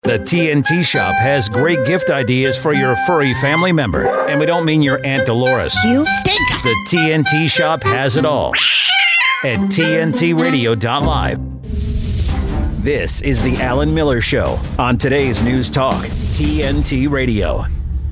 The TNT Shop has great gift ideas for your furry family member. And we don't mean your Aunt Dolores. You stink! The TNT Shop has it all at TNTRadio.live. This is the Alan Miller Show on today's News Talk, TNT Radio.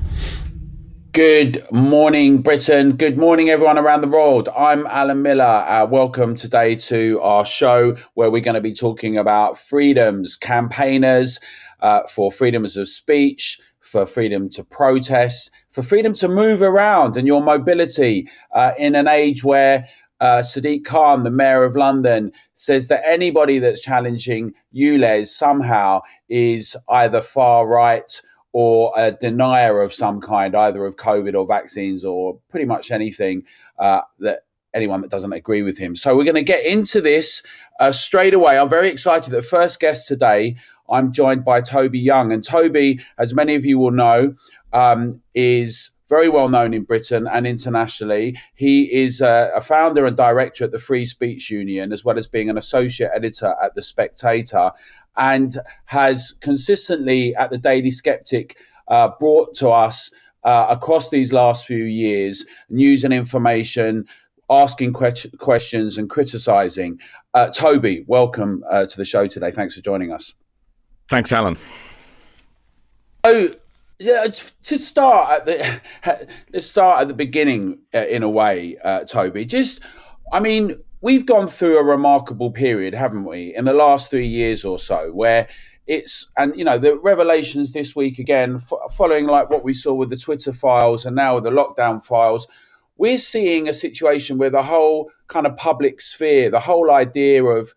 Good morning, Britain. Good morning, everyone around the world. I'm Alan Miller. Welcome today to our show where we're going to be talking about freedoms, campaigners for freedoms of speech, for freedom to protest, for freedom to move around and your mobility in an age where Sadiq Khan, the mayor of London, says that anybody that's challenging ULEZ somehow is either far right or a denier of some kind, either of COVID or vaccines or pretty much anything that anyone that doesn't agree with him. So we're going to get into this straight away. I'm very excited. The first guest today, I'm joined by Toby Young. And Toby, as many of you will know, is very well known in Britain and internationally. He is a founder and director at the Free Speech Union, as well as being an associate editor at The Spectator, and has consistently at the Daily Skeptic brought to us across these last few years news and information, asking questions and criticising. Toby, welcome to the show today. Thanks for joining us. Thanks, Alan. So, yeah, let's start at the beginning in a way, Toby. We've gone through a remarkable period, haven't we, in the last 3 years or so, where the revelations this week again, following like what we saw with the Twitter files and now with the lockdown files, we're seeing a situation where the whole kind of public sphere, the whole idea of,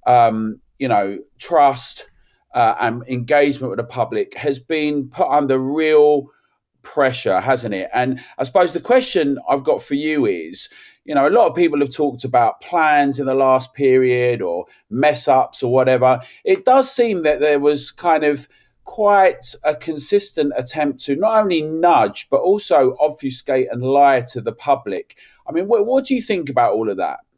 trust and engagement with the public has been put under real pressure, hasn't it? And I suppose the question I've got for you is, a lot of people have talked about plans in the last period or mess ups or whatever. It does seem that there was kind of quite a consistent attempt to not only nudge, but also obfuscate and lie to the public. I mean, what do you think about all of that?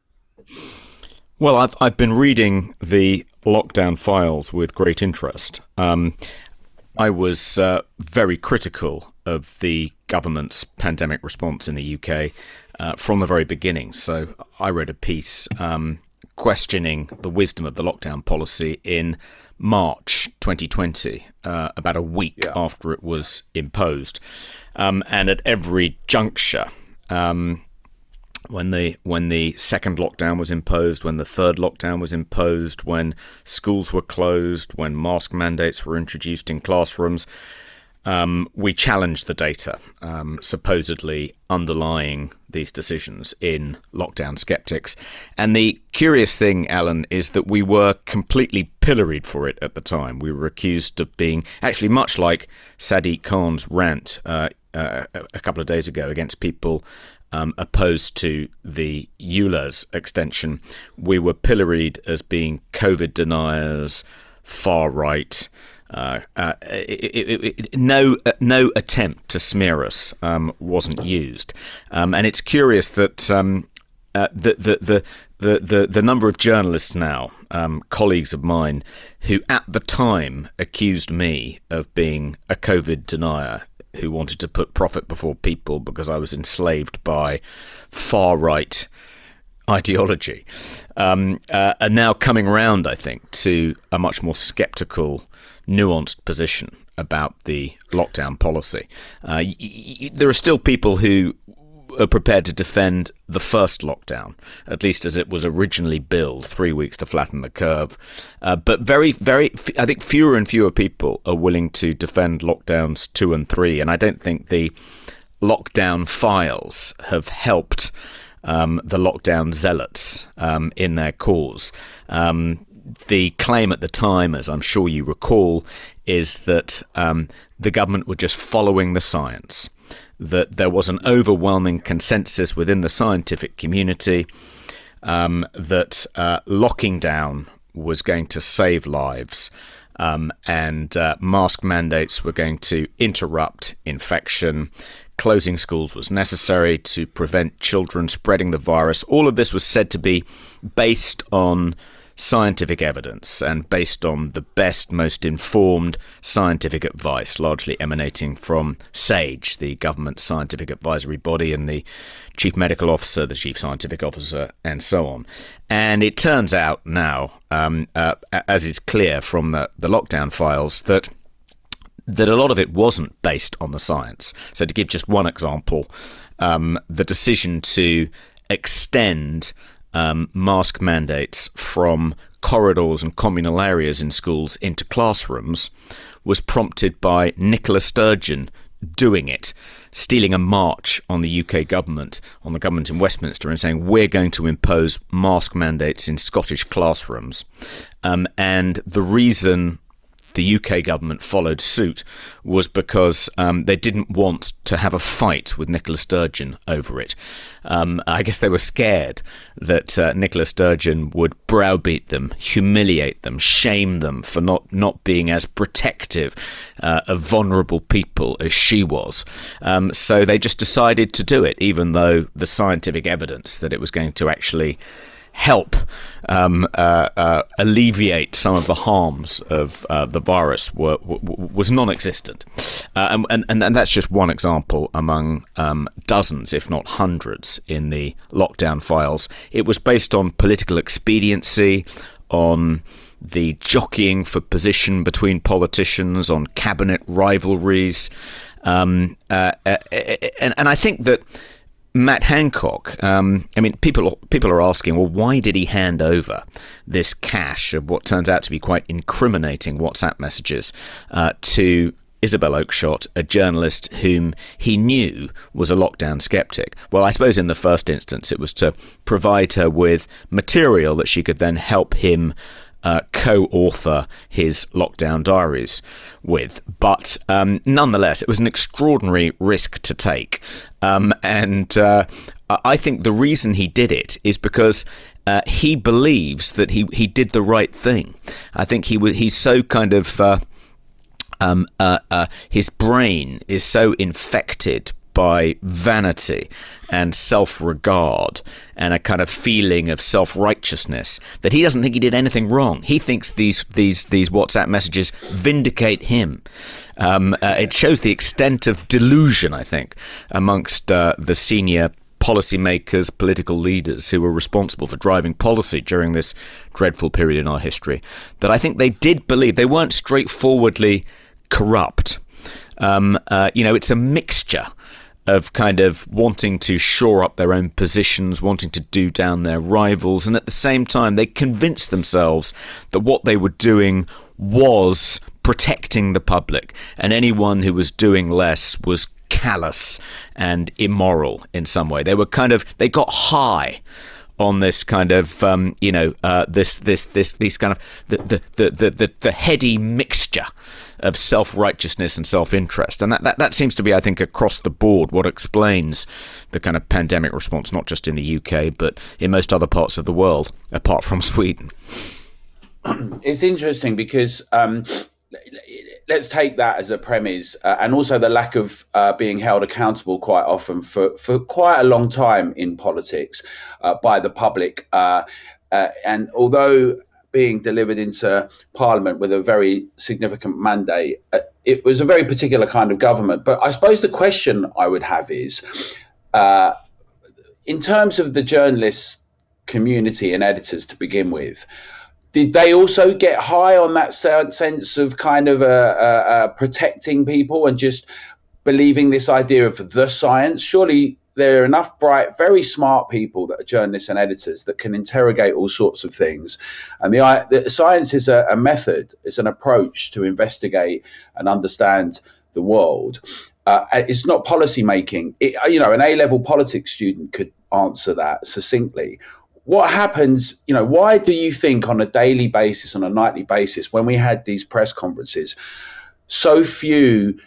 Well, I've been reading the lockdown files with great interest. I was very critical of the government's pandemic response in the UK from the very beginning. So I read a piece questioning the wisdom of the lockdown policy in March 2020, about a week after it was imposed. And at every juncture, when the second lockdown was imposed, when the third lockdown was imposed, when schools were closed, when mask mandates were introduced in classrooms, we challenged the data supposedly underlying these decisions in Lockdown Skeptics. And the curious thing, Alan, is that we were completely pilloried for it at the time. We were accused of being actually much like Sadiq Khan's rant a couple of days ago against people opposed to the ULEZ extension. We were pilloried as being COVID deniers, far right. No attempt to smear us wasn't used, and it's curious that the number of journalists now, colleagues of mine, who at the time accused me of being a COVID denier, who wanted to put profit before people because I was enslaved by far-right ideology, are now coming around, I think, to a much more sceptical, nuanced position about the lockdown policy. There are still people who are prepared to defend the first lockdown, at least as it was originally billed, 3 weeks to flatten the curve. But I think fewer and fewer people are willing to defend lockdowns 2 and 3. And I don't think the lockdown files have helped the lockdown zealots in their cause. The claim at the time, as I'm sure you recall, is that the government were just following the science, that there was an overwhelming consensus within the scientific community that locking down was going to save lives, and mask mandates were going to interrupt infection. Closing schools was necessary to prevent children spreading the virus. All of this was said to be based on scientific evidence and based on the best, most informed scientific advice, largely emanating from SAGE, the government scientific advisory body, and the chief medical officer, the chief scientific officer, and so on. And it turns out now, as is clear from the lockdown files, that a lot of it wasn't based on the science. So to give just one example, the decision to extend mask mandates from corridors and communal areas in schools into classrooms was prompted by Nicola Sturgeon doing it, stealing a march on the UK government, on the government in Westminster, and saying, we're going to impose mask mandates in Scottish classrooms. And the reason the UK government followed suit was because they didn't want to have a fight with Nicola Sturgeon over it. I guess they were scared that Nicola Sturgeon would browbeat them, humiliate them, shame them for not being as protective of vulnerable people as she was. So they just decided to do it, even though the scientific evidence that it was going to actually help alleviate some of the harms of the virus was non-existent. And that's just one example among dozens, if not hundreds, in the lockdown files. It was based on political expediency, on the jockeying for position between politicians, on cabinet rivalries. And I think that Matt Hancock, people are asking, well, why did he hand over this cache of what turns out to be quite incriminating WhatsApp messages to Isabel Oakeshott, a journalist whom he knew was a lockdown skeptic? Well, I suppose in the first instance it was to provide her with material that she could then help him co-author his lockdown diaries with. But nonetheless, it was an extraordinary risk to take. And I think the reason he did it is because he believes that he did the right thing. I think he's so kind of his brain is so infected by vanity and self-regard and a kind of feeling of self-righteousness that he doesn't think he did anything wrong. He thinks these WhatsApp messages vindicate him. It shows the extent of delusion, I think, amongst the senior policymakers, political leaders who were responsible for driving policy during this dreadful period in our history, that I think they did believe they weren't straightforwardly corrupt. It's a mixture of kind of wanting to shore up their own positions, wanting to do down their rivals, and at the same time they convinced themselves that what they were doing was protecting the public, and anyone who was doing less was callous and immoral in some way. They got high on this kind of this kind of the heady mixture of self-righteousness and self-interest, and that seems to be, I think, across the board what explains the kind of pandemic response, not just in the UK but in most other parts of the world apart from Sweden. It's interesting because let's take that as a premise, and also the lack of being held accountable quite often for quite a long time in politics by the public. And although being delivered into Parliament with a very significant mandate, it was a very particular kind of government. But I suppose the question I would have is, in terms of the journalists community and editors to begin with, did they also get high on that sense of kind of protecting people and just believing this idea of the science? Surely there are enough bright, very smart people that are journalists and editors that can interrogate all sorts of things. And the science is a method, it's an approach to investigate and understand the world. It's not policy making. An A-level politics student could answer that succinctly. What happens, why do you think on a daily basis, on a nightly basis, when we had these press conferences, so few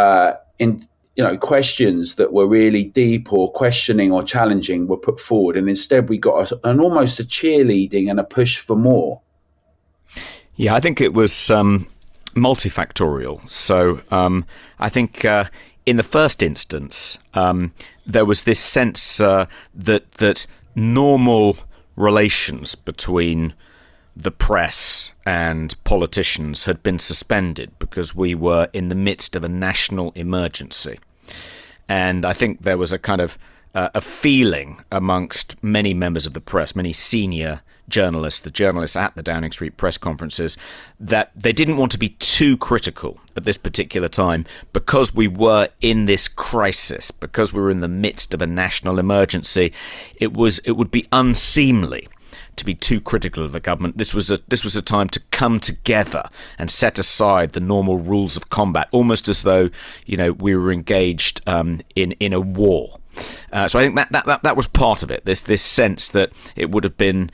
questions that were really deep or questioning or challenging were put forward, and instead we got an almost a cheerleading and a push for more? Yeah, I think it was multifactorial. So I think in the first instance, there was this sense that normal relations between the press and politicians had been suspended because we were in the midst of a national emergency. And I think there was a kind of a feeling amongst many members of the press, many senior journalists, the journalists at the Downing Street press conferences, that they didn't want to be too critical at this particular time because we were in this crisis, because we were in the midst of a national emergency. It would be unseemly to be too critical of the government. This was a time to come together and set aside the normal rules of combat, almost as though, you know, we were engaged in a war. So I think that was part of it. This sense that it would have been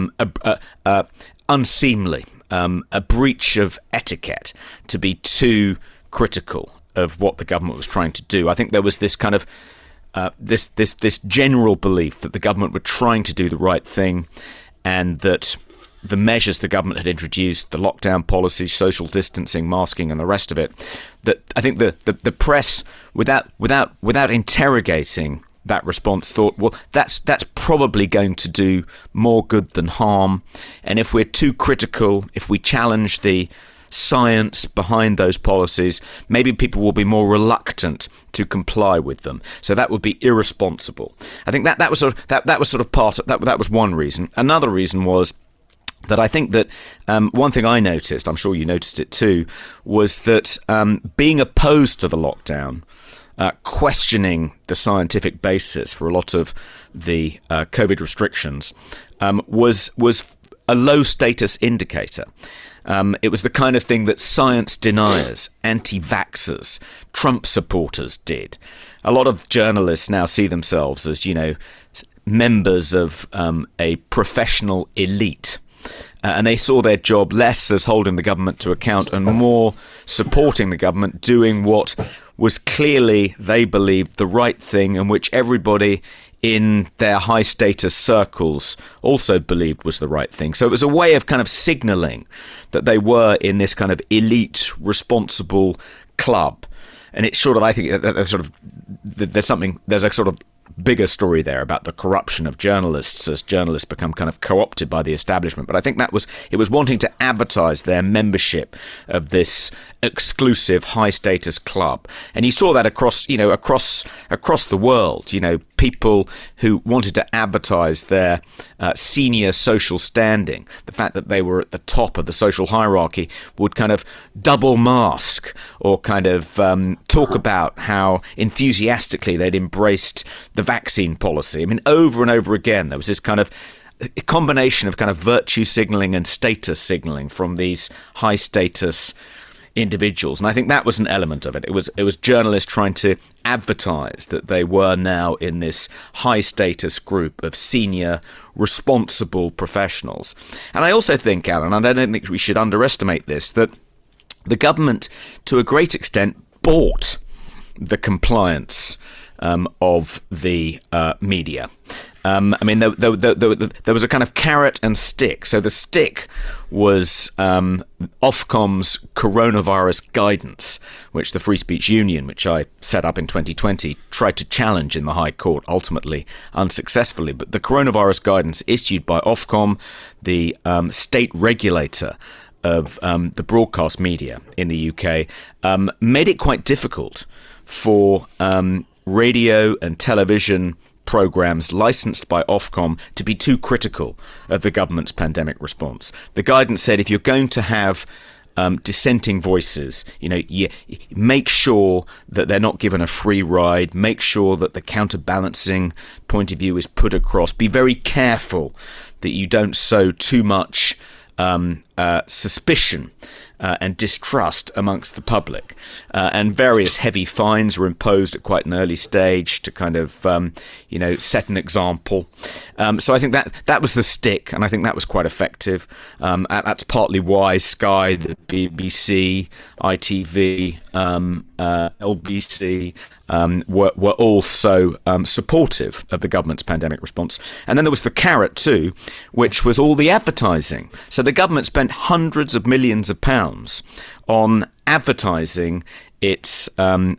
unseemly, a breach of etiquette to be too critical of what the government was trying to do. I think there was this kind of this general belief that the government were trying to do the right thing, and that the measures the government had introduced, the lockdown policies, social distancing, masking, and the rest of it, that I think the press, without interrogating that response, thought, well, that's probably going to do more good than harm. And if we're too critical, if we challenge the science behind those policies, maybe people will be more reluctant to comply with them. So that would be irresponsible. I think that was sort of part of, that was one reason. Another reason was that I think that one thing I noticed, I'm sure you noticed it too, was that being opposed to the lockdown, questioning the scientific basis for a lot of the COVID restrictions, was a low status indicator. It was the kind of thing that science deniers, anti-vaxxers, Trump supporters did. A lot of journalists now see themselves as, you know, members of a professional elite. And they saw their job less as holding the government to account and more supporting the government, doing what was clearly, they believed, the right thing, and which everybody in their high status circles also believed was the right thing. So it was a way of kind of signalling that they were in this kind of elite, responsible club. And it's sort of, I think, there's a sort of bigger story there about the corruption of journalists as journalists become kind of co-opted by the establishment. But I think it was wanting to advertise their membership of this exclusive high status club. And you saw that across the world, you know, people who wanted to advertise their senior social standing, the fact that they were at the top of the social hierarchy, would kind of double mask or kind of talk about how enthusiastically they'd embraced the vaccine policy. I mean, over and over again, there was this kind of a combination of kind of virtue signaling and status signaling from these high status individuals. And I think that was an element of it. It was journalists trying to advertise that they were now in this high status group of senior, responsible professionals. And I also think, Alan, and I don't think we should underestimate this, that the government, to a great extent, bought the compliance of the media. I mean, there was a kind of carrot and stick. So the stick was Ofcom's coronavirus guidance, which the Free Speech Union, which I set up in 2020, tried to challenge in the High Court, ultimately unsuccessfully. But the coronavirus guidance issued by Ofcom, the state regulator of the broadcast media in the UK, made it quite difficult for radio and television programs licensed by Ofcom to be too critical of the government's pandemic response. The guidance said if you're going to have dissenting voices, you know, you make sure that they're not given a free ride, make sure that the counterbalancing point of view is put across, be very careful that you don't sow too much suspicion and distrust amongst the public, and various heavy fines were imposed at quite an early stage to kind of set an example. So I think that was the stick, and I think that was quite effective. That's partly why Sky, the BBC, ITV, LBC were all so supportive of the government's pandemic response. And then there was the carrot too, which was all the advertising. So the government spent hundreds of millions of pounds on advertising its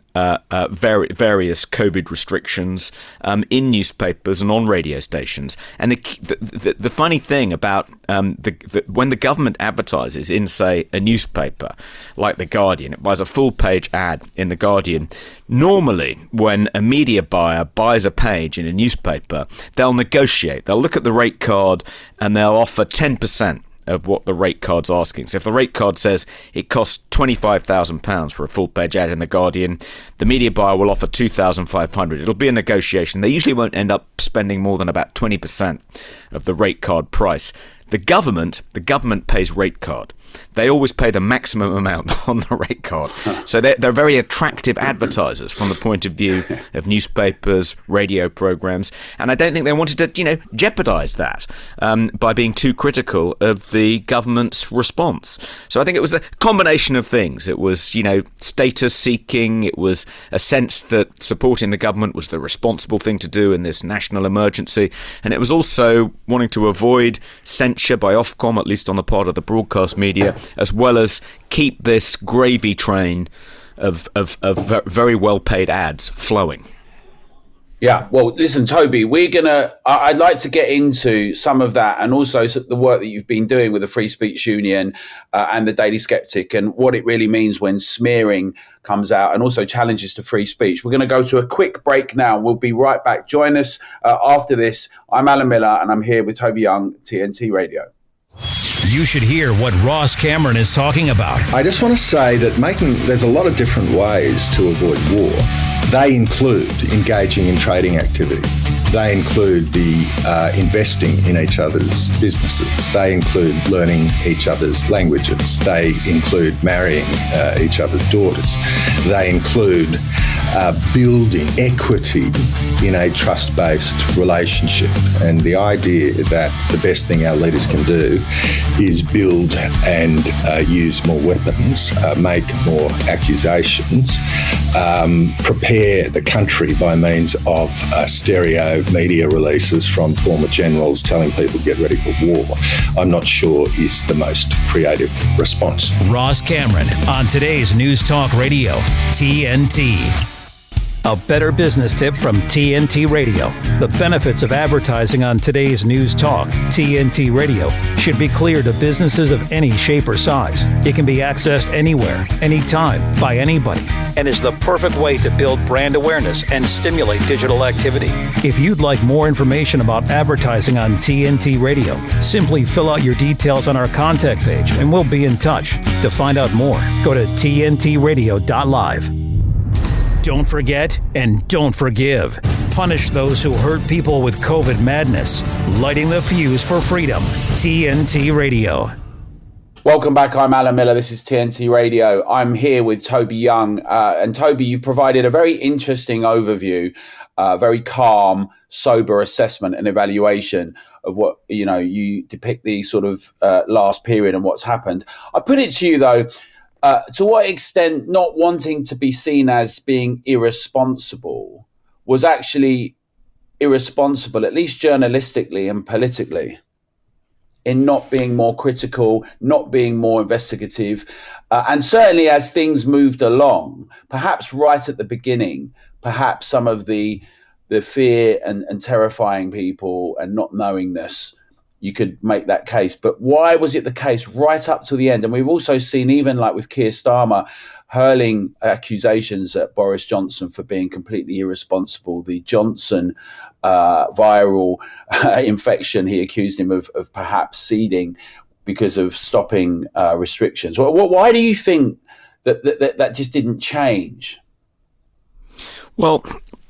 various COVID restrictions in newspapers and on radio stations. And the funny thing about when the government advertises in, say, a newspaper like The Guardian, it buys a full-page ad in The Guardian. Normally, when a media buyer buys a page in a newspaper, they'll negotiate. They'll look at the rate card and they'll offer 10% of what the rate card's asking. So if the rate card says it costs £25,000 for a full-page ad in The Guardian, the media buyer will offer £2,500. It'll be a negotiation. They usually won't end up spending more than about 20% of the rate card price. The government pays rate card. They always pay the maximum amount on the rate card. So they're very attractive advertisers from the point of view of newspapers, radio programs. And I don't think they wanted to, jeopardize that by being too critical of the government's response. So I think it was a combination of things. It was, status seeking. It was a sense that supporting the government was the responsible thing to do in this national emergency. And it was also wanting to avoid censure by Ofcom, at least on the part of the broadcast media, as well as keep this gravy train of very well-paid ads flowing. Yeah, well, listen, Toby, I'd like to get into some of that and also the work that you've been doing with the Free Speech Union and the Daily Sceptic and what it really means when smearing comes out and also challenges to free speech. We're going to go to a quick break now. We'll be right back. Join us after this. I'm Alan Miller and I'm here with Toby Young, TNT Radio. You should hear what Ross Cameron is talking about. I just want to say that there's a lot of different ways to avoid war. They include engaging in trading activity. They include investing in each other's businesses. They include learning each other's languages. They include marrying each other's daughters. They include building equity in a trust-based relationship. And the idea that the best thing our leaders can do is build and use more weapons, make more accusations, prepare the country by means of stereo media releases from former generals telling people get ready for war, I'm not sure is the most creative response. Ross Cameron on today's News Talk Radio, TNT. A better business tip from TNT Radio. The benefits of advertising on today's News Talk, TNT Radio, should be clear to businesses of any shape or size. It can be accessed anywhere, anytime, by anybody, and is the perfect way to build brand awareness and stimulate digital activity. If you'd like more information about advertising on TNT Radio, simply fill out your details on our contact page and we'll be in touch. To find out more, go to tntradio.live. Don't forget and don't forgive. Punish those who hurt people with COVID madness. Lighting the fuse for freedom. TNT Radio. Welcome back. I'm Alan Miller. This is TNT Radio. I'm here with Toby Young. And Toby, you've provided a very interesting overview, very calm, sober assessment and evaluation of what, you depict the sort of last period and what's happened. I put it to you, though, to what extent not wanting to be seen as being irresponsible was actually irresponsible, at least journalistically and politically, in not being more critical, not being more investigative. And certainly as things moved along, perhaps right at the beginning, perhaps some of the fear and terrifying people and not knowingness, you could make that case. But why was it the case right up to the end? And we've also seen, even like with Keir Starmer, hurling accusations at Boris Johnson for being completely irresponsible. The Johnson viral infection, he accused him of perhaps seeding because of stopping restrictions. Why do you think that just didn't change? Well,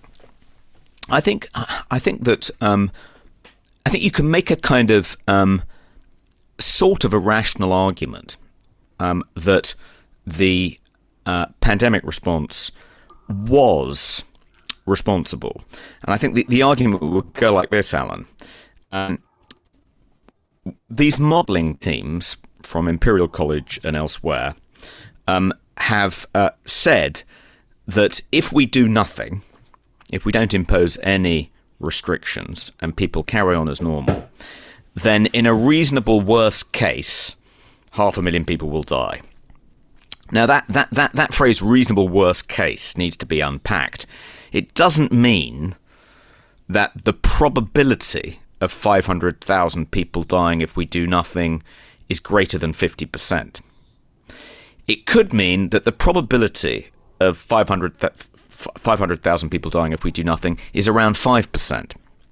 I think that I think you can make a kind of sort of a rational argument that the pandemic response was responsible. And I think the argument would go like this, Alan. These modelling teams from Imperial College and elsewhere have said that if we do nothing, if we don't impose any restrictions and people carry on as normal, then in a reasonable worst case, 500,000 people will die. Now, that phrase reasonable worst case needs to be unpacked. It doesn't mean that the probability of 500,000 people dying if we do nothing is greater than 50%. It could mean that the probability of 500,000 people dying if we do nothing is around 5%.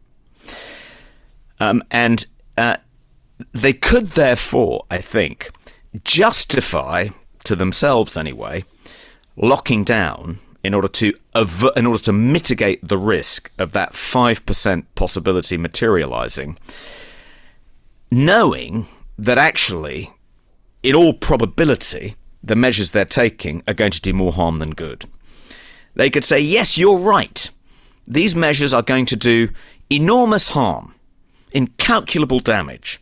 They could therefore, I think, justify to themselves anyway, locking down in order to mitigate the risk of that 5% possibility materializing, knowing that actually, in all probability, the measures they're taking are going to do more harm than good. They could say, yes, you're right. These measures are going to do enormous harm, incalculable damage.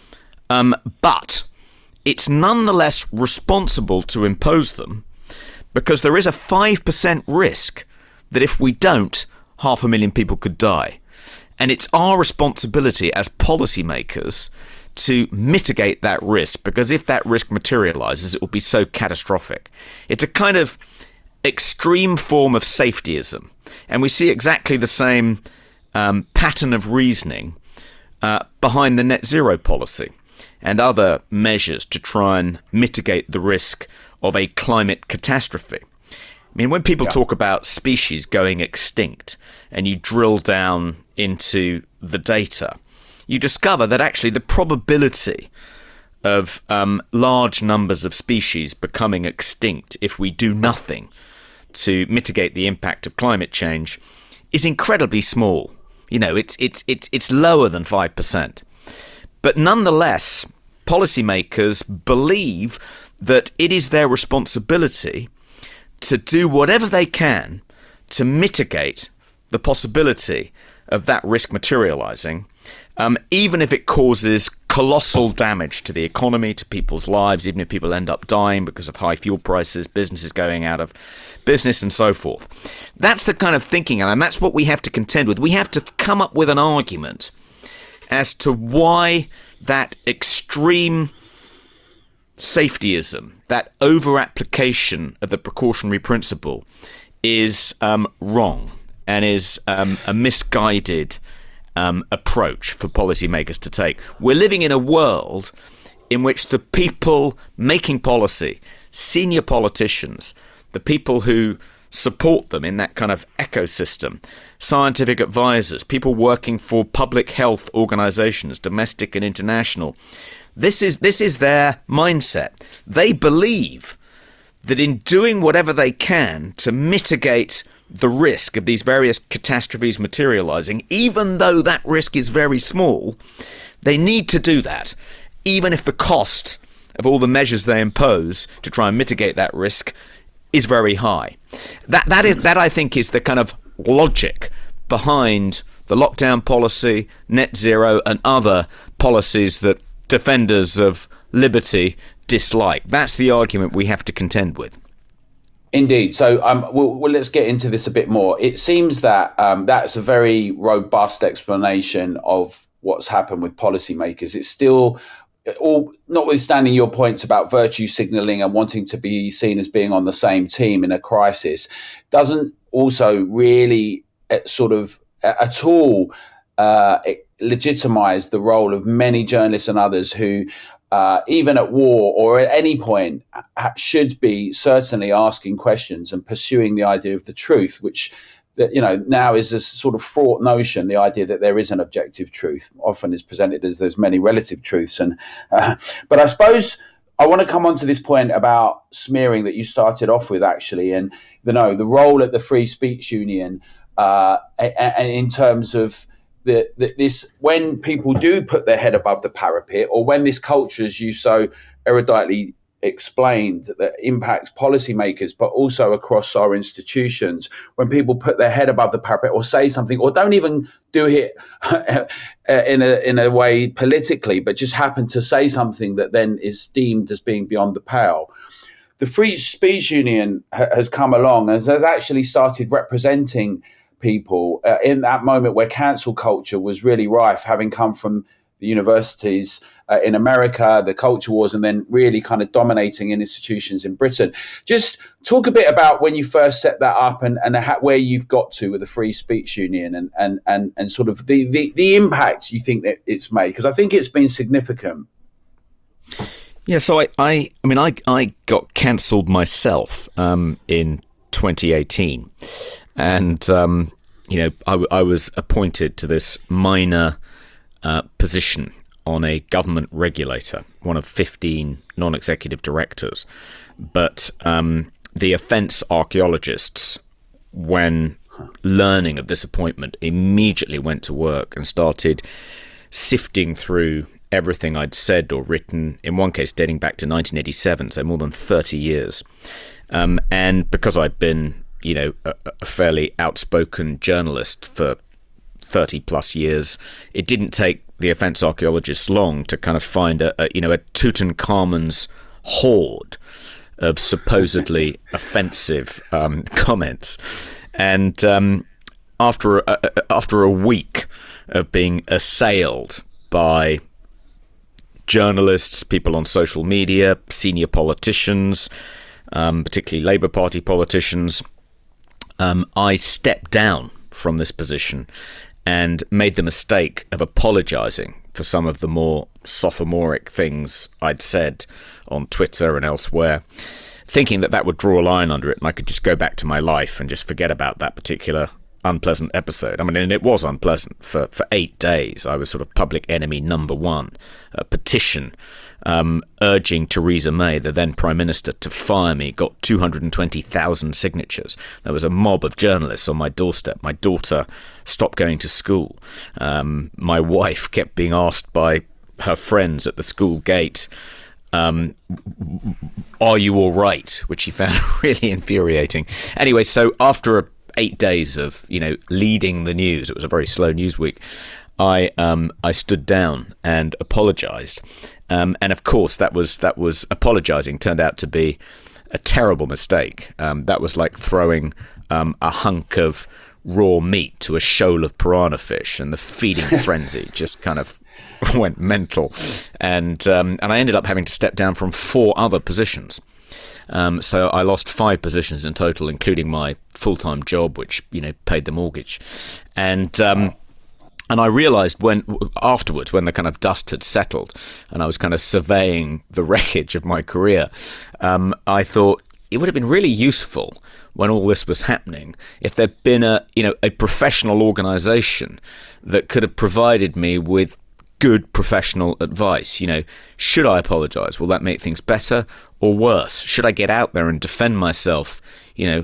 But it's nonetheless responsible to impose them because there is a 5% risk that if we don't, 500,000 people could die. And it's our responsibility as policymakers to mitigate that risk, because if that risk materializes, it will be so catastrophic. It's a kind of extreme form of safetyism. And we see exactly the same pattern of reasoning behind the net zero policy and other measures to try and mitigate the risk of a climate catastrophe. I mean, when people talk about species going extinct and you drill down into the data, you discover that actually the probability of large numbers of species becoming extinct if we do nothing to mitigate the impact of climate change is incredibly small. You know, it's lower than 5%. But nonetheless, policymakers believe that it is their responsibility to do whatever they can to mitigate the possibility of that risk materializing, even if it causes colossal damage to the economy, to people's lives, even if people end up dying because of high fuel prices, businesses going out of business and so forth. That's the kind of thinking, and that's what we have to contend with. We have to come up with an argument as to why that extreme safetyism, that over-application of the precautionary principle is wrong and is a misguided approach for policymakers to take. We're living in a world in which the people making policy, senior politicians, the people who support them in that kind of ecosystem, scientific advisors, people working for public health organizations, domestic and international, this is their mindset. They believe that in doing whatever they can to mitigate the risk of these various catastrophes materializing, even though that risk is very small, they need to do that, even if the cost of all the measures they impose to try and mitigate that risk is very high. That I think is the kind of logic behind the lockdown policy, net zero, and other policies that defenders of liberty dislike. That's the argument we have to contend with. Indeed. So well, let's get into this a bit more. It seems that that's a very robust explanation of what's happened with policymakers. It's still, all notwithstanding your points about virtue signalling and wanting to be seen as being on the same team in a crisis, doesn't also really sort of at all legitimize the role of many journalists and others who even at war or at any point should be certainly asking questions and pursuing the idea of the truth, which now is a sort of fraught notion. The idea that there is an objective truth often is presented as there's many relative truths. And but I suppose I want to come on to this point about smearing that you started off with, actually, and the role at the Free Speech Union and in terms of this, when people do put their head above the parapet, or when this culture, as you so eruditely explained, that impacts policymakers, but also across our institutions, when people put their head above the parapet or say something, or don't even do it in a way politically, but just happen to say something that then is deemed as being beyond the pale. The Free Speech Union has come along and has actually started representing people in that moment where cancel culture was really rife, having come from the universities in America, the culture wars, and then really kind of dominating in institutions in Britain. Just talk a bit about when you first set that up and where you've got to with the Free Speech Union and sort of the impact you think that it's made, because I think it's been significant. Yeah, so I got cancelled myself in 2018, and I was appointed to this minor position on a government regulator, one of 15 non-executive directors. But the offence archaeologists, when learning of this appointment, immediately went to work and started sifting through everything I'd said or written, in one case dating back to 1987, so more than 30 years. And because I'd been, a fairly outspoken journalist for 30 plus years, it didn't take the offence archaeologists long to kind of find a Tutankhamun's hoard of supposedly offensive comments. And after a week of being assailed by journalists, people on social media, senior politicians, particularly Labour Party politicians, I stepped down from this position and made the mistake of apologising for some of the more sophomoric things I'd said on Twitter and elsewhere, thinking that would draw a line under it and I could just go back to my life and just forget about that particular unpleasant episode. I mean, and it was unpleasant. For 8 days, I was sort of public enemy number one. A petition urging Theresa May, the then Prime Minister, to fire me got 220,000 signatures. There was a mob of journalists on my doorstep. My daughter stopped going to school. My wife kept being asked by her friends at the school gate, are you all right? Which she found really infuriating. Anyway, so after 8 days of leading the news, it was a very slow news week, I stood down and apologized, and of course that was apologizing turned out to be a terrible mistake. That was like throwing a hunk of raw meat to a shoal of piranha fish, and the feeding frenzy just kind of went mental, and I ended up having to step down from 4 other positions. So I lost 5 positions in total, including my full-time job, which paid the mortgage. And I realised afterwards, when the kind of dust had settled, and I was kind of surveying the wreckage of my career, I thought it would have been really useful when all this was happening if there'd been a professional organisation that could have provided me with good professional advice. Should I apologise? Will that make things better or worse? Should I get out there and defend myself, in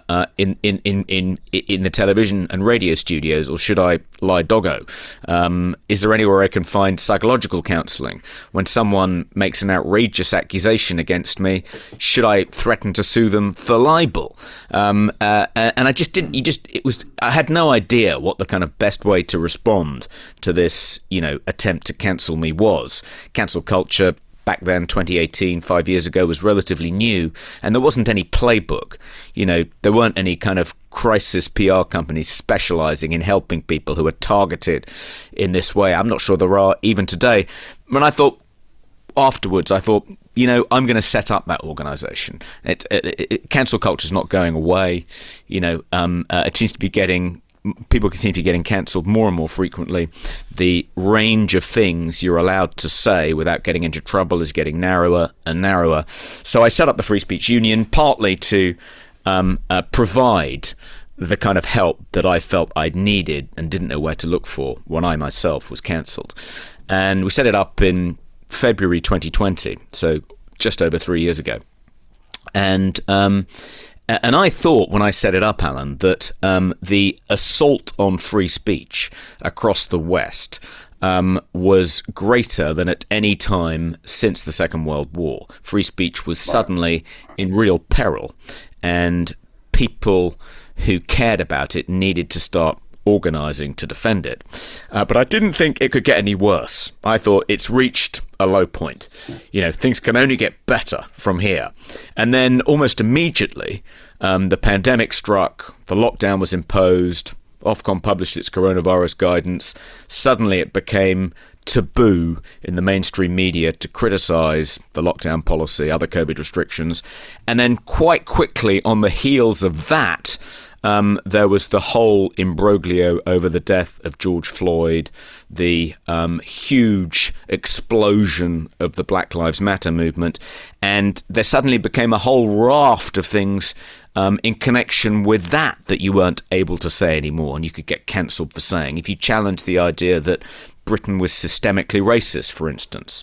the television and radio studios, or should I lie doggo? Is there anywhere I can find psychological counselling? When someone makes an outrageous accusation against me, should I threaten to sue them for libel? And I just didn't. I had no idea what the kind of best way to respond to this, attempt to cancel me was. Cancel culture back then, 2018, 5 years ago, was relatively new, and there wasn't any playbook. There weren't any kind of crisis PR companies specialising in helping people who are targeted in this way. I'm not sure there are even today. When I thought afterwards, I'm going to set up that organisation. Cancel culture is not going away. It seems to be people seem to be getting cancelled more and more frequently. The range of things you're allowed to say without getting into trouble is getting narrower and narrower. So I set up the Free Speech Union partly to provide the kind of help that I felt I'd needed and didn't know where to look for when I myself was cancelled. And we set it up in February 2020, so just over 3 years ago. And I thought when I set it up, Alan, that the assault on free speech across the West was greater than at any time since the Second World War. Free speech was suddenly in real peril, and people who cared about it needed to start organising to defend it. But I didn't think it could get any worse. I thought it's reached a low point. Things can only get better from here. And then almost immediately, the pandemic struck, the lockdown was imposed, Ofcom published its coronavirus guidance. Suddenly it became taboo in the mainstream media to criticise the lockdown policy, other COVID restrictions. And then quite quickly on the heels of that, there was the whole imbroglio over the death of George Floyd, the huge explosion of the Black Lives Matter movement, and there suddenly became a whole raft of things in connection with that you weren't able to say anymore, and you could get cancelled for saying. If you challenged the idea that Britain was systemically racist, for instance,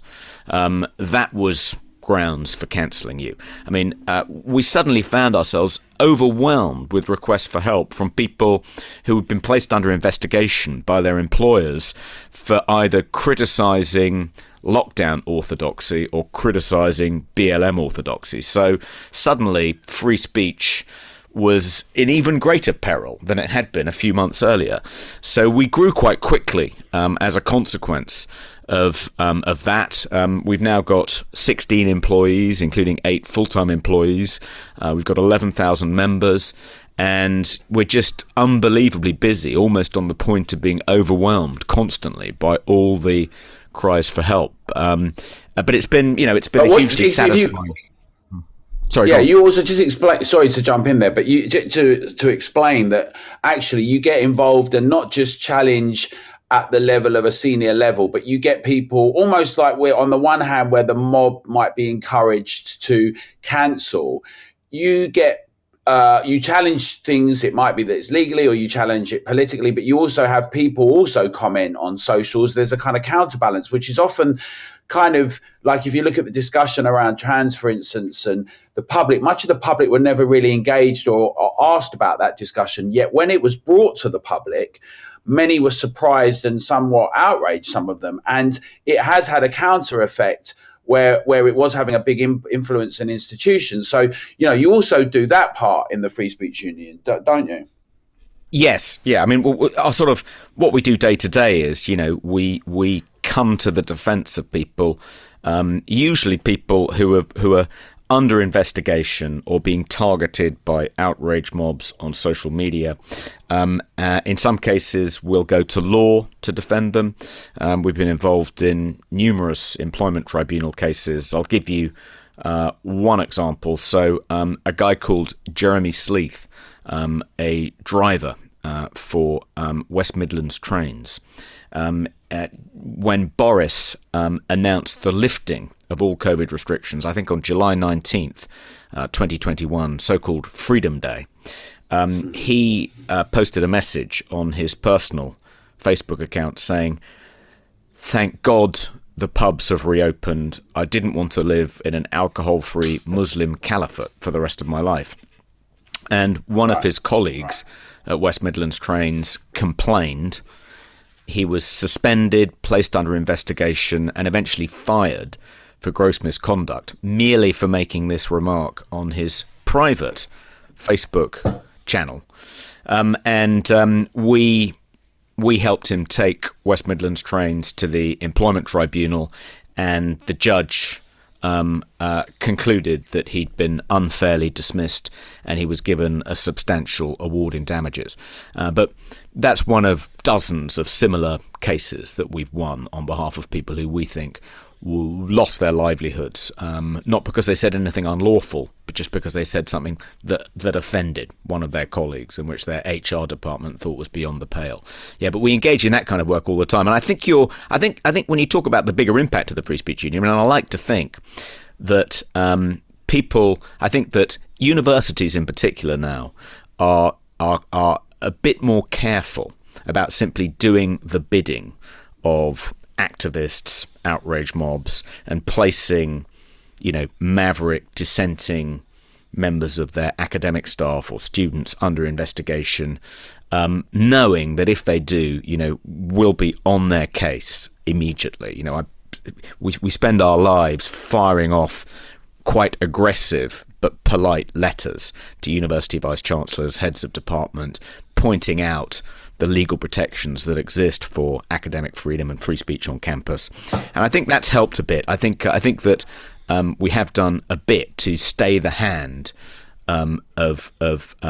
that was grounds for cancelling you. I mean, we suddenly found ourselves overwhelmed with requests for help from people who had been placed under investigation by their employers for either criticising lockdown orthodoxy or criticising BLM orthodoxy. So suddenly free speech was in even greater peril than it had been a few months earlier. So we grew quite quickly as a consequence of that. We've now got 16 employees, including 8 full-time employees. We've got 11,000 members, and we're just unbelievably busy, almost on the point of being overwhelmed constantly by all the cries for help. But it's been hugely satisfying. Sorry, yeah, you also just explain. Sorry to jump in there, but you to explain that actually you get involved and not just challenge at the level of a senior level, but you get people almost like we're on the one hand where the mob might be encouraged to cancel. You get you challenge things. It might be that it's legally, or you challenge it politically, but you also have people also comment on socials. There's a kind of counterbalance, which is often kind of like if you look at the discussion around trans, for instance, and the public, much of the public were never really engaged or asked about that discussion. Yet when it was brought to the public, many were surprised and somewhat outraged, some of them. And it has had a counter effect where it was having a big influence in institutions. So, you also do that part in the Free Speech Union, don't you? Yes. Yeah. I mean, our sort of what we do day to day is, we come to the defence of people, usually people who are under investigation or being targeted by outrage mobs on social media. In some cases, we'll go to law to defend them. We've been involved in numerous employment tribunal cases. I'll give you one example. So a guy called Jeremy Sleeth, a driver for West Midlands Trains, when Boris announced the lifting of all COVID restrictions, I think on July 19th, 2021, so-called Freedom Day, he posted a message on his personal Facebook account saying, "Thank God the pubs have reopened. I didn't want to live in an alcohol-free Muslim caliphate for the rest of my life." And one of his colleagues at West Midlands Trains complained. He was suspended, placed under investigation, and eventually fired for gross misconduct, merely for making this remark on his private Facebook channel. We helped him take West Midlands Trains to the Employment Tribunal, and the judge concluded that he'd been unfairly dismissed and he was given a substantial award in damages. But that's one of dozens of similar cases that we've won on behalf of people who we think lost their livelihoods, not because they said anything unlawful, but just because they said something that offended one of their colleagues, in which their HR department thought was beyond the pale. Yeah, but we engage in that kind of work all the time. And I think I think when you talk about the bigger impact of the Free Speech Union, and I like to think that I think that universities in particular now are a bit more careful about simply doing the bidding of activists, outrage mobs, and placing, maverick dissenting members of their academic staff or students under investigation, knowing that if they do, we'll be on their case immediately. We spend our lives firing off quite aggressive but polite letters to university vice-chancellors, heads of department, pointing out the legal protections that exist for academic freedom and free speech on campus. And I think that's helped a bit. I think that we have done a bit to stay the hand of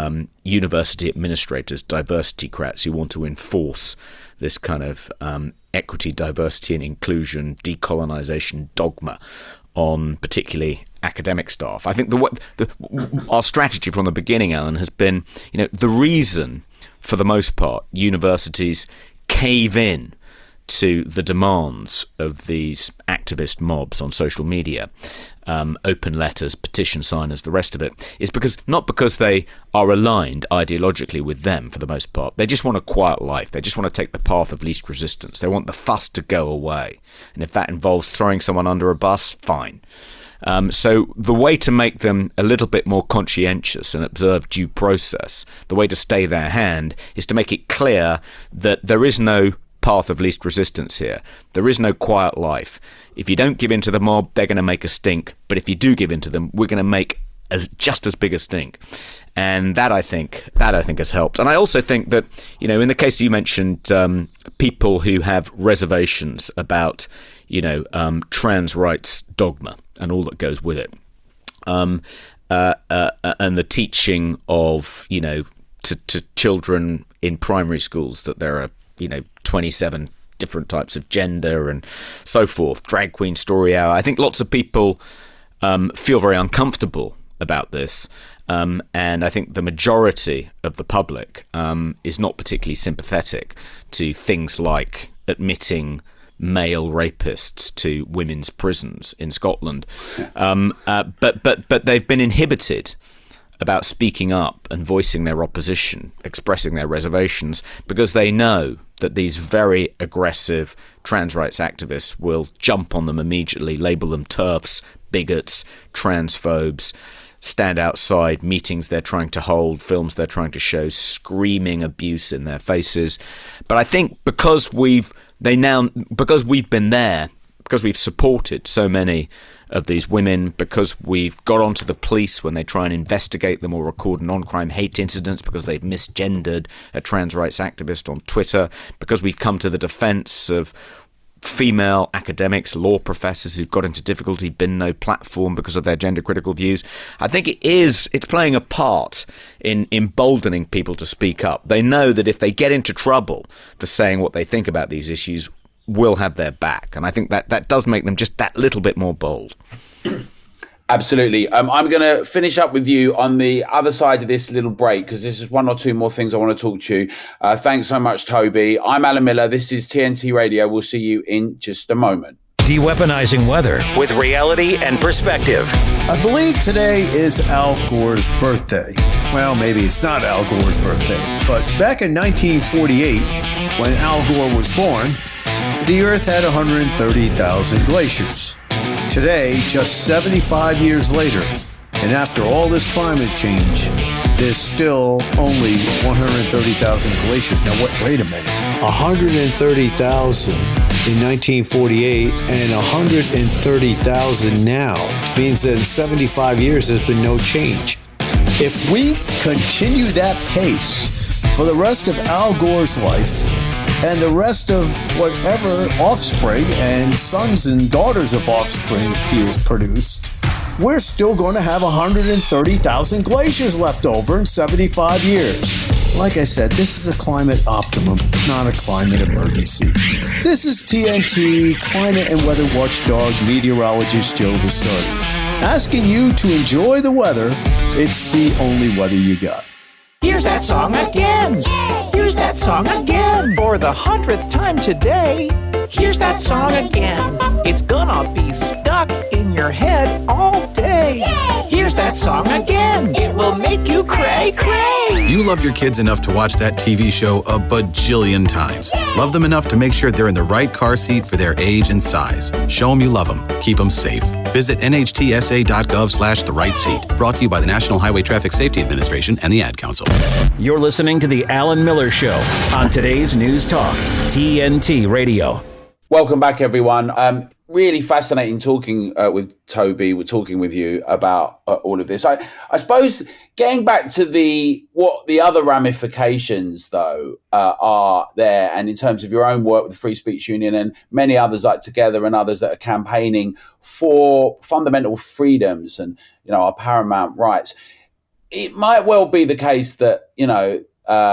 university administrators, diversity-crats who want to enforce this kind of equity, diversity and inclusion, decolonization dogma on particularly academic staff. I think our strategy from the beginning, Alan, has been, the reason, for the most part, universities cave in to the demands of these activist mobs on social media, open letters, petition signers, the rest of it, is not because they are aligned ideologically with them for the most part. They just want a quiet life. They just want to take the path of least resistance. They want the fuss to go away. And if that involves throwing someone under a bus, fine. So the way to make them a little bit more conscientious and observe due process, the way to stay their hand, is to make it clear that there is no path of least resistance here. There is no quiet life. If you don't give in to the mob, they're going to make a stink. But if you do give in to them, we're going to make just as big a stink. And that I think has helped. And I also think that, in the case you mentioned, people who have reservations about, trans rights dogma and all that goes with it, and the teaching of, to children in primary schools that there are, 27 different types of gender and so forth, drag queen story hour. I think lots of people feel very uncomfortable about this. And I think the majority of the public is not particularly sympathetic to things like admitting male rapists to women's prisons in Scotland. But they've been inhibited about speaking up and voicing their opposition, expressing their reservations, because they know that these very aggressive trans rights activists will jump on them immediately, label them TERFs, bigots, transphobes, stand outside meetings they're trying to hold, films they're trying to show, screaming abuse in their faces. But I think because we've been there, because we've supported so many of these women, because we've got onto the police when they try and investigate them or record non-crime hate incidents because they've misgendered a trans rights activist on Twitter, because we've come to the defense of female academics, law professors who've got into difficulty, been no platform because of their gender critical views. I think it's playing a part in emboldening people to speak up. They know that if they get into trouble for saying what they think about these issues, we'll have their back. And I think that does make them just that little bit more bold. Absolutely. I'm going to finish up with you on the other side of this little break, because this is one or two more things I want to talk to you. Thanks so much, Toby. I'm Alan Miller. This is TNT Radio. We'll see you in just a moment. De-weaponizing weather with reality and perspective. I believe today is Al Gore's birthday. Well, maybe it's not Al Gore's birthday, but back in 1948, when Al Gore was born, the Earth had 130,000 glaciers. Today, just 75 years later, and after all this climate change, there's still only 130,000 glaciers. Now, wait a minute. 130,000 in 1948 and 130,000 now means that in 75 years, there's been no change. If we continue that pace for the rest of Al Gore's life, and the rest of whatever offspring and sons and daughters of offspring he has produced, we're still going to have 130,000 glaciers left over in 75 years. Like I said, this is a climate optimum, not a climate emergency. This is TNT climate and weather watchdog meteorologist Joe Bastardi, asking you to enjoy the weather. It's the only weather you got. Here's that song again. Here's that song again. For the 100th time today. Here's that song again. It's gonna be stuck in your head all day. Here's that song again. It will make you cray, cray. You love your kids enough to watch that TV show a bajillion times. Love them enough to make sure they're in the right car seat for their age and size. Show them you love them. Keep them safe. Visit nhtsa.gov/the right seat. Brought to you by the National Highway Traffic Safety Administration and the Ad Council. You're listening to The Alan Miller Show on today's News Talk, TNT Radio. Welcome back, everyone. Really fascinating talking with Toby. We're talking with you about all of this. I suppose getting back to what the other ramifications, though, are there, and in terms of your own work with the Free Speech Union and many others like Together and others that are campaigning for fundamental freedoms and, our paramount rights. It might well be the case that,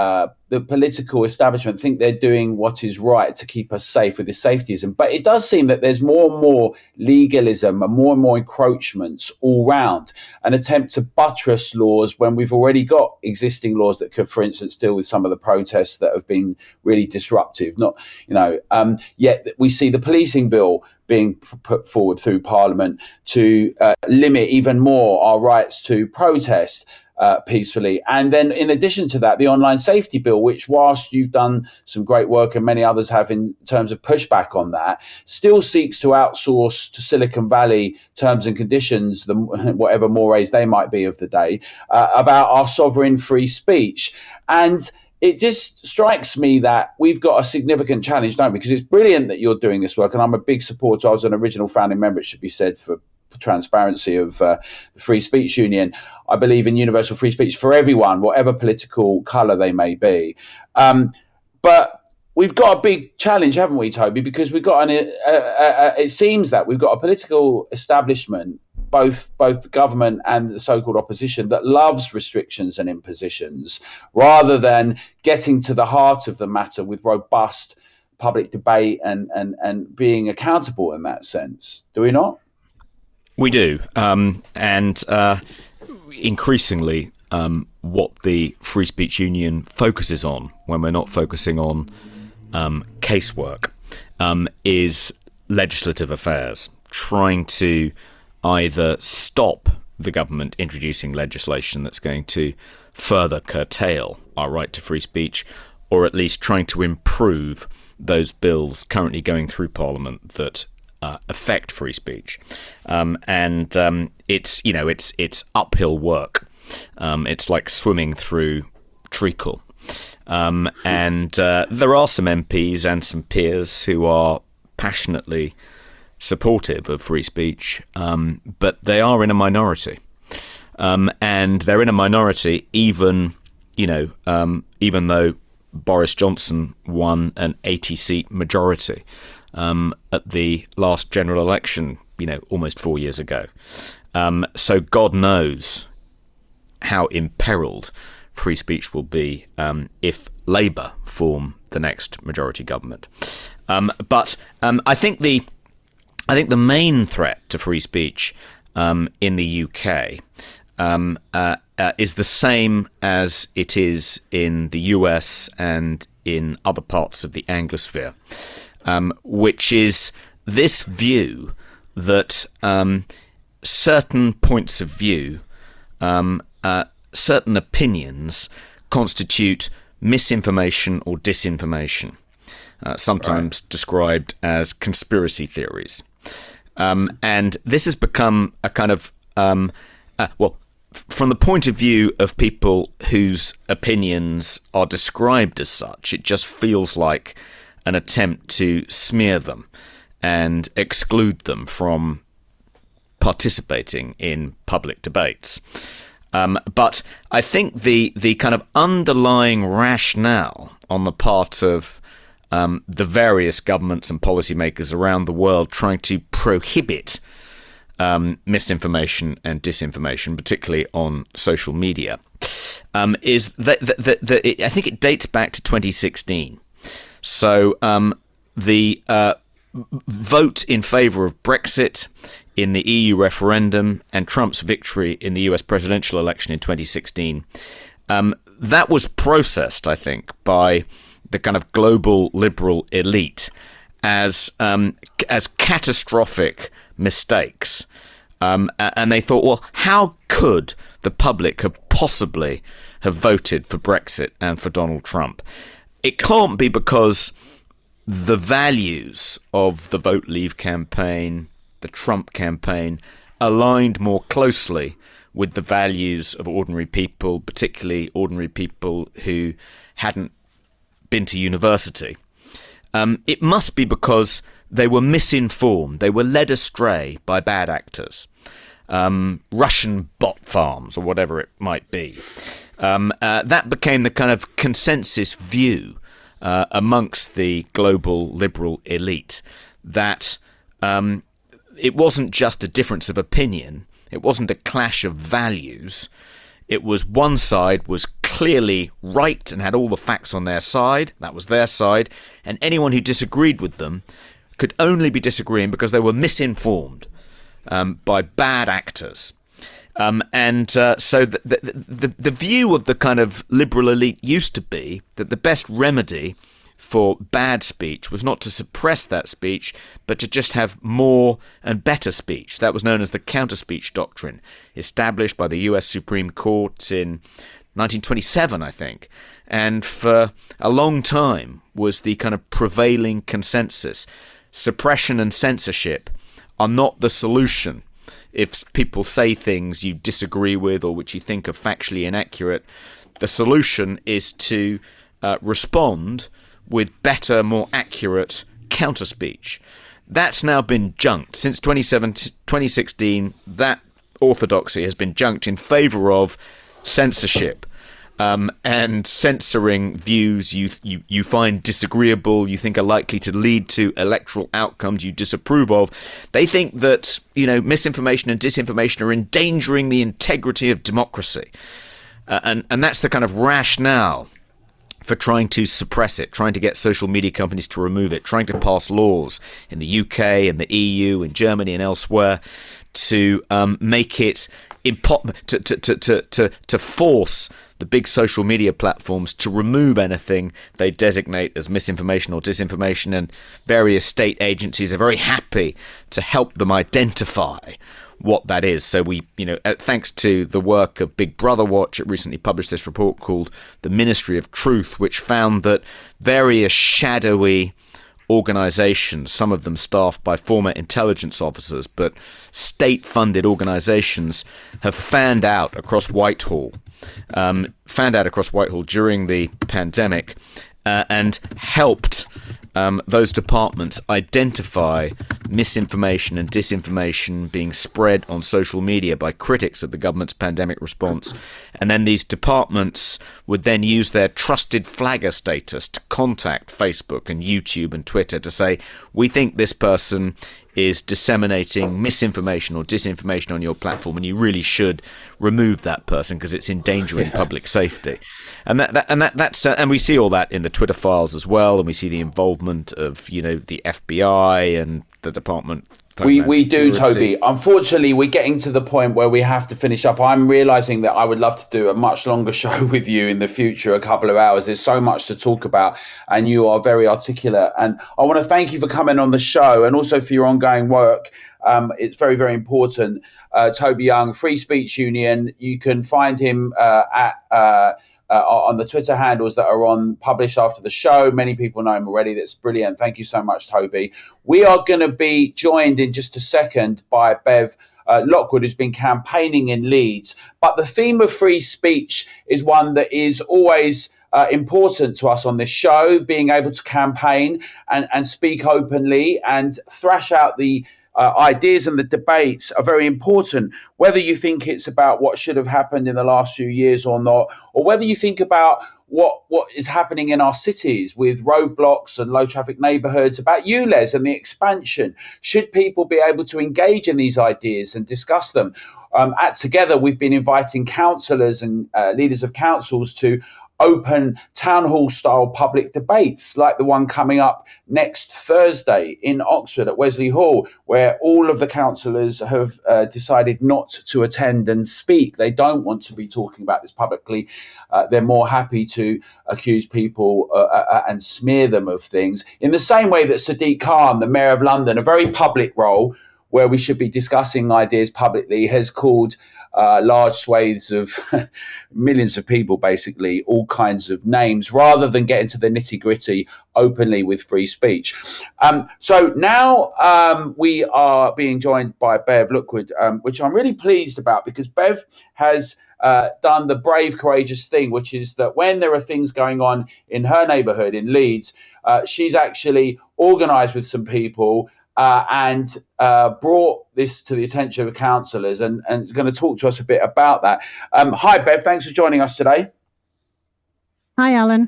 the political establishment think they're doing what is right to keep us safe with this safetyism. But it does seem that there's more and more legalism and more encroachments all round, an attempt to buttress laws when we've already got existing laws that could, for instance, deal with some of the protests that have been really disruptive. Yet we see the policing bill being put forward through Parliament to limit even more our rights to protest peacefully. And then in addition to that, the online safety bill, which whilst you've done some great work and many others have in terms of pushback on that, still seeks to outsource to Silicon Valley terms and conditions, whatever mores they might be of the day, about our sovereign free speech. And it just strikes me that we've got a significant challenge, don't we? Because it's brilliant that you're doing this work, and I'm a big supporter. I was an original founding member, it should be said, for transparency of the Free Speech Union. I believe in universal free speech for everyone, whatever political colour they may be. But we've got a big challenge, haven't we, Toby? Because we've got it seems that we've got a political establishment, both the government and the so-called opposition, that loves restrictions and impositions rather than getting to the heart of the matter with robust public debate and being accountable in that sense. Do we not? We do. And increasingly, what the Free Speech Union focuses on when we're not focusing on casework is legislative affairs, trying to either stop the government introducing legislation that's going to further curtail our right to free speech, or at least trying to improve those bills currently going through Parliament that affect free speech. It's uphill work. It's like swimming through treacle. And there are some MPs and some peers who are passionately supportive of free speech, but they are in a minority. And they're in a minority even though Boris Johnson won an 80-seat majority at the last general election, almost 4 years ago. So God knows how imperiled free speech will be if Labour form the next majority government. But I think the main threat to free speech in the UK is the same as it is in the US and in other parts of the Anglosphere, which is this view that certain points of view, certain opinions constitute misinformation or disinformation, sometimes described as conspiracy theories. And this has become a kind of, from the point of view of people whose opinions are described as such, it just feels like an attempt to smear them and exclude them from participating in public debates. But I think the kind of underlying rationale on the part of the various governments and policymakers around the world trying to prohibit misinformation and disinformation, particularly on social media, is that I think it dates back to 2016. So the vote in favour of Brexit in the EU referendum and Trump's victory in the US presidential election in 2016, that was processed, I think, by the kind of global liberal elite as catastrophic mistakes. And they thought, well, how could the public have possibly have voted for Brexit and for Donald Trump? It can't be because the values of the Vote Leave campaign, the Trump campaign, aligned more closely with the values of ordinary people, particularly ordinary people who hadn't been to university. It must be because they were misinformed. They were led astray by bad actors, Russian bot farms or whatever it might be. That became the kind of consensus view amongst the global liberal elite that it wasn't just a difference of opinion. It wasn't a clash of values. It was one side was clearly right and had all the facts on their side. That was their side. And anyone who disagreed with them could only be disagreeing because they were misinformed by bad actors. So the view of the kind of liberal elite used to be that the best remedy for bad speech was not to suppress that speech, but to just have more and better speech. That was known as the counter-speech doctrine, established by the US Supreme Court in 1927, I think, and for a long time was the kind of prevailing consensus. Suppression and censorship are not the solution. If people say things you disagree with or which you think are factually inaccurate, the solution is to respond with better, more accurate counter-speech. That's now been junked. Since 2016, that orthodoxy has been junked in favour of censorship and censoring views you find disagreeable, you think are likely to lead to electoral outcomes you disapprove of. They think that, misinformation and disinformation are endangering the integrity of democracy. And that's the kind of rationale for trying to suppress it, trying to get social media companies to remove it, trying to pass laws in the UK and the EU and Germany and elsewhere to make it to force the big social media platforms to remove anything they designate as misinformation or disinformation, and various state agencies are very happy to help them identify what that is. So we, thanks to the work of Big Brother Watch, it recently published this report called The Ministry of Truth, which found that various shadowy organizations, some of them staffed by former intelligence officers, but state-funded organizations, have fanned out across Whitehall during the pandemic and helped those departments identify misinformation and disinformation being spread on social media by critics of the government's pandemic response. And then these departments would then use their trusted flagger status to contact Facebook and YouTube and Twitter to say, we think this person is disseminating misinformation or disinformation on your platform, and you really should remove that person because it's endangering public safety. And that's and we see all that in the Twitter files as well, and we see the involvement of the FBI and the Department. We do, Toby. Unfortunately, we're getting to the point where we have to finish up. I'm realizing that I would love to do a much longer show with you in the future, a couple of hours. There's so much to talk about, and you are very articulate. And I want to thank you for coming on the show and also for your ongoing work. It's very, very important. Toby Young, Free Speech Union. You can find him on the Twitter handles that are published after the show. Many people know him already. That's brilliant. Thank you so much, Toby. We are going to be joined in just a second by Bev Lockwood, who's been campaigning in Leeds. But the theme of free speech is one that is always important to us on this show, being able to campaign and speak openly and thrash out the ideas, and the debates are very important, whether you think it's about what should have happened in the last few years or not, or whether you think about what is happening in our cities with roadblocks and low traffic neighbourhoods, about ULEZ and the expansion. Should people be able to engage in these ideas and discuss them? At Together, we've been inviting councillors and leaders of councils to open town hall style public debates like the one coming up next Thursday in Oxford at Wesley Hall, where all of the councillors have decided not to attend and speak. They don't want to be talking about this publicly. They're more happy to accuse people and smear them of things, in the same way that Sadiq Khan, the Mayor of London, a very public role where we should be discussing ideas publicly, has called large swathes of millions of people, basically, all kinds of names, rather than get into the nitty-gritty openly with free speech. So now we are being joined by Bev Lockwood, which I'm really pleased about, because Bev has done the brave, courageous thing, which is that when there are things going on in her neighbourhood in Leeds, she's actually organised with some people and brought this to the attention of councillors, and is going to talk to us a bit about that. Hi, Bev. Thanks for joining us today. Hi, Alan.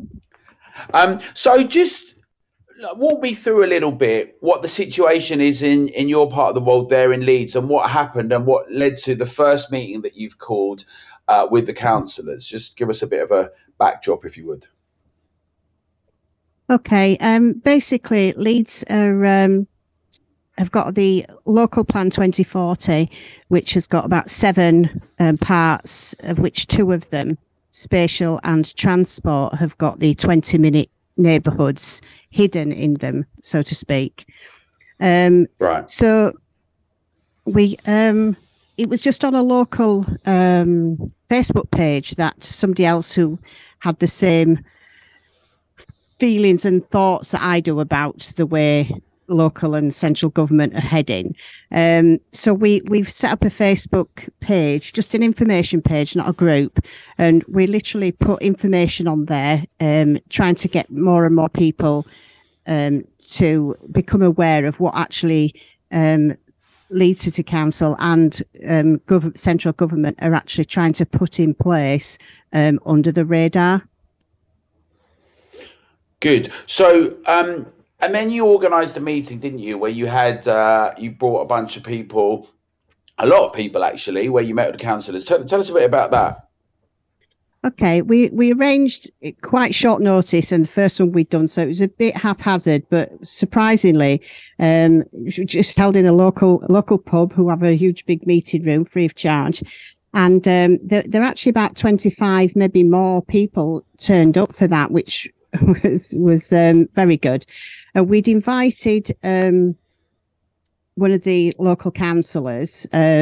So just walk me through a little bit what the situation is in your part of the world there in Leeds, and what happened and what led to the first meeting that you've called with the councillors? Just give us a bit of a backdrop, if you would. Okay. Basically, Leeds have got the local plan 2040, which has got about 7 parts, of which 2 of them, spatial and transport, have got the 20-minute neighbourhoods hidden in them, so to speak. Right. So we, it was just on a local Facebook page that somebody else who had the same feelings and thoughts that I do about the way local and central government are heading. So we've set up a Facebook page, just an information page, not a group, and we literally put information on there, trying to get more and more people to become aware of what actually Leeds City Council and central government are actually trying to put in place under the radar. Good. So, and then you organised a meeting, didn't you, where you had you brought a bunch of people, a lot of people actually, where you met with the councillors. Tell us a bit about that. Okay, we arranged it quite short notice, and the first one we'd done, so it was a bit haphazard, but surprisingly, just held in a local pub who have a huge big meeting room free of charge. And there are actually about 25, maybe more people turned up for that, which was very good. We'd invited one of the local councillors.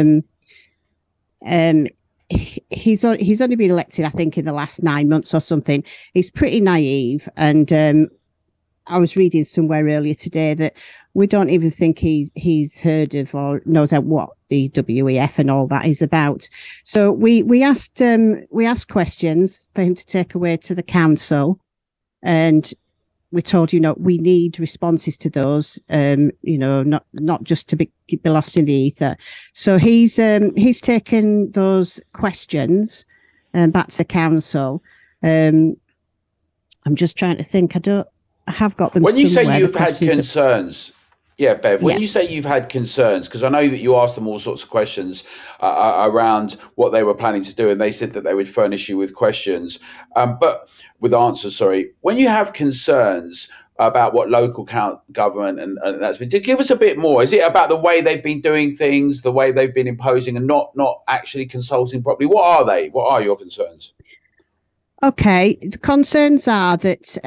He's only been elected, I think, in the last 9 months or something. He's pretty naive, and I was reading somewhere earlier today that we don't even think he's heard of or knows what the WEF and all that is about. So we asked questions for him to take away to the council. And we told, we need responses to those, not just to be lost in the ether. So he's taken those questions back to the council. I'm just trying to think. I have got them. When you somewhere, say you've had concerns, yeah, Bev, when you say you've had concerns, because I know that you asked them all sorts of questions around what they were planning to do, and they said that they would furnish you with questions, but with answers, sorry. When you have concerns about what local government and that's been, give us a bit more. Is it about the way they've been doing things, the way they've been imposing, and not actually consulting properly? What are they? What are your concerns? Okay, the concerns are that,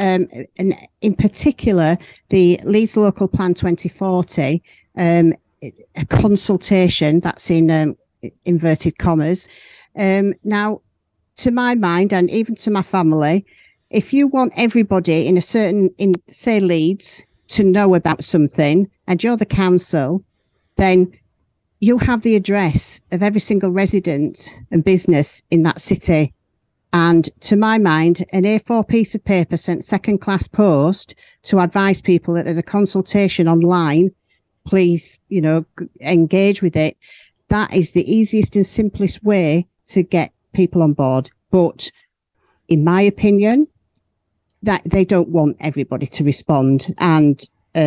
in particular, the Leeds Local Plan 2040, a consultation, that's in inverted commas. Now, to my mind, and even to my family, if you want everybody in say Leeds, to know about something, and you're the council, then you have the address of every single resident and business in that city. And to my mind, an A4 piece of paper sent second class post to advise people that there's a consultation online, please, engage with it. That is the easiest and simplest way to get people on board. But in my opinion, that they don't want everybody to respond. And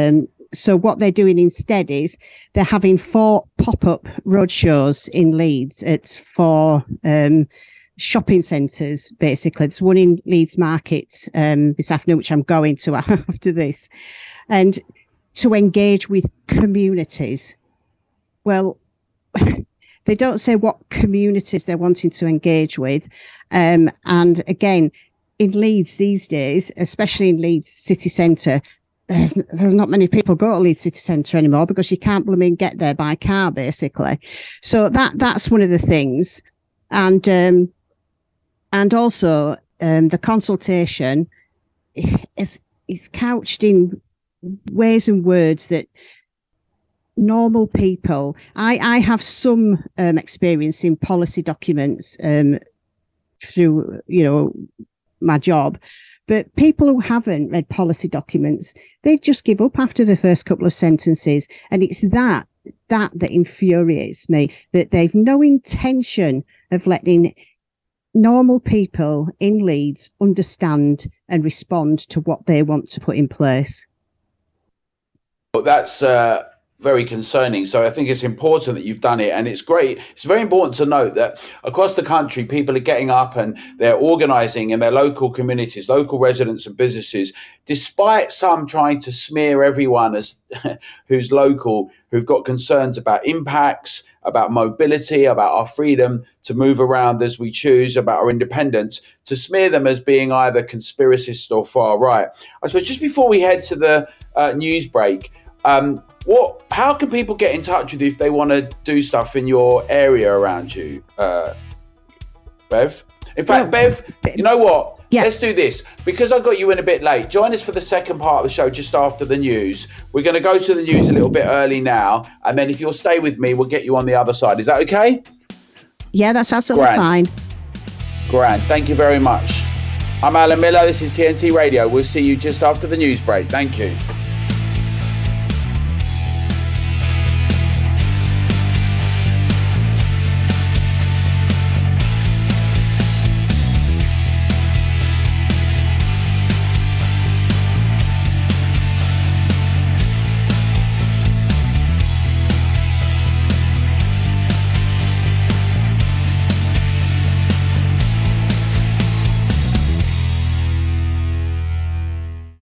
so what they're doing instead is they're having 4 pop-up roadshows in Leeds. It's for shopping centres, basically. There's one in Leeds Market this afternoon, which I'm going to after this, and to engage with communities. Well, they don't say what communities they're wanting to engage with. And again, in Leeds these days, especially in Leeds city centre, there's not many people go to Leeds city centre anymore because you can't get there by car, basically. So that's one of the things. And also, the consultation is couched in ways and words that normal people. I have some experience in policy documents through my job, but people who haven't read policy documents, they just give up after the first couple of sentences, and it's that infuriates me, that they've no intention of letting normal people in Leeds understand and respond to what they want to put in place. Well, that's very concerning. So I think it's important that you've done it, and it's great. It's very important to note that across the country, people are getting up and they're organising in their local communities, local residents and businesses, despite some trying to smear everyone as who's local, who've got concerns about impacts, about mobility, about our freedom to move around as we choose, about our independence, to smear them as being either conspiracist or far right. I suppose just before we head to the news break, how can people get in touch with you if they want to do stuff in your area around you, Bev? In fact, Bev, you know what? Yeah. Let's do this. Because I got you in a bit late, join us for the second part of the show just after the news. We're going to go to the news a little bit early now. And then if you'll stay with me, we'll get you on the other side. Is that okay? Yeah, that's absolutely fine. Grand. Thank you very much. I'm Alan Miller. This is TNT Radio. We'll see you just after the news break. Thank you.